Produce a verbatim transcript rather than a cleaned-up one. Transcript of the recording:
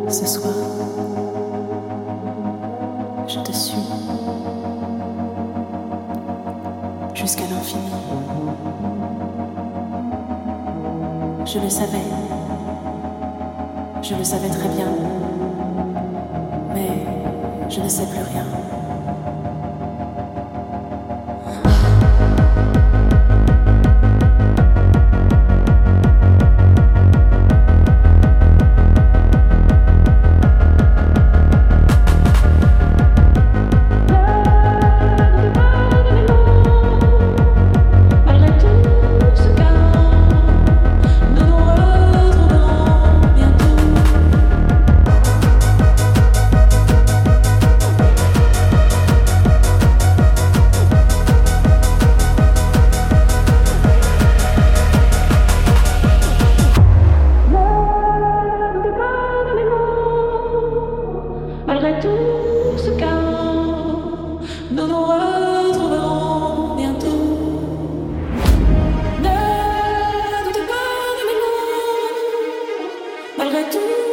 Ce soir, je te suis jusqu'à l'infini. Je le savais, je le savais très bien, mais je ne sais plus rien. Malgré tout ce chaos, nous nous retrouverons bientôt. Ne doutez pas de mes mots, malgré tout.